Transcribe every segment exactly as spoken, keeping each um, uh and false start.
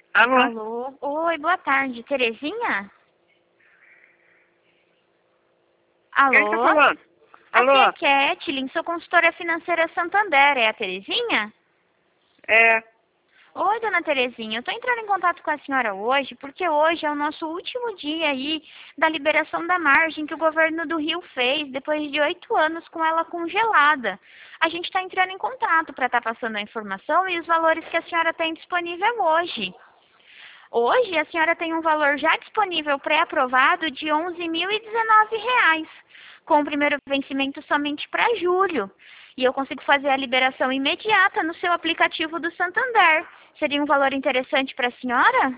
Alô? Alô? Oi, boa tarde. Terezinha? Quem está Alô? falando? Aqui é Alô? Kathleen, sou consultora financeira Santander. É a Terezinha? É. Oi, dona Terezinha. Eu estou entrando em contato com a senhora hoje porque hoje é o nosso último dia aí da liberação da margem que o governo do Rio fez depois de oito anos com ela congelada. A gente está entrando em contato para estar passando a informação e os valores que a senhora tem disponível hoje. Hoje, a senhora tem um valor já disponível pré-aprovado de onze mil e dezenove reais, com o primeiro vencimento somente para julho. E eu consigo fazer a liberação imediata no seu aplicativo do Santander. Seria um valor interessante para a senhora?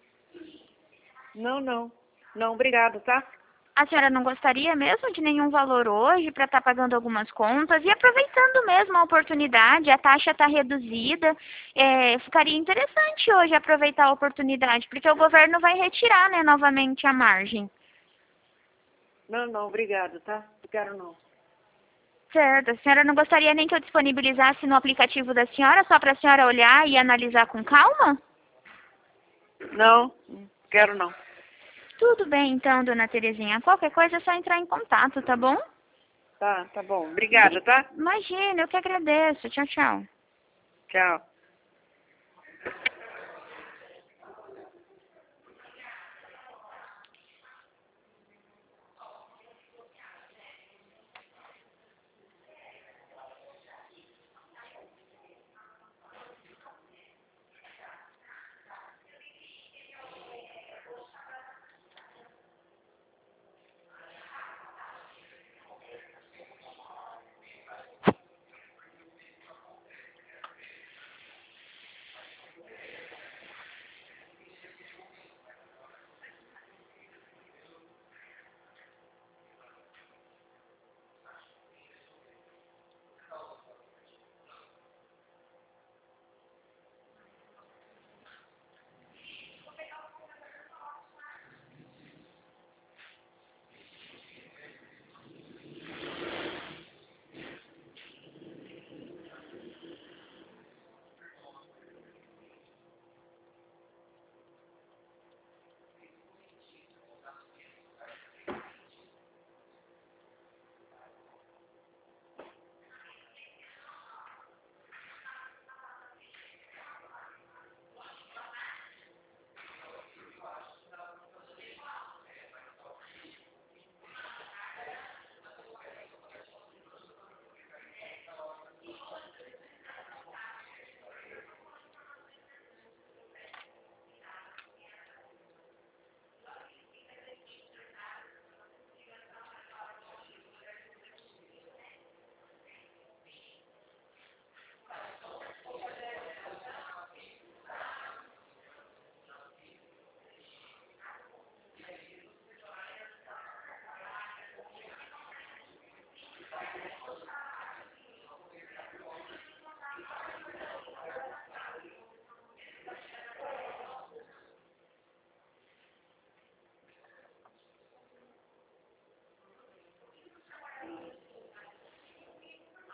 Não, não. Não, obrigado, tá? A senhora não gostaria mesmo de nenhum valor hoje para estar pagando algumas contas e aproveitando mesmo a oportunidade, a taxa está reduzida, é, ficaria interessante hoje aproveitar a oportunidade, porque o governo vai retirar, né, novamente a margem. Não, não, obrigado, tá? Não quero não. Certo, a senhora não gostaria nem que eu disponibilizasse no aplicativo da senhora, só para a senhora olhar e analisar com calma? Não, não quero não. Tudo bem então, dona Terezinha, qualquer coisa é só entrar em contato, tá bom? Tá, tá bom. Obrigada, tá? Imagina, eu que agradeço. Tchau, tchau. Tchau.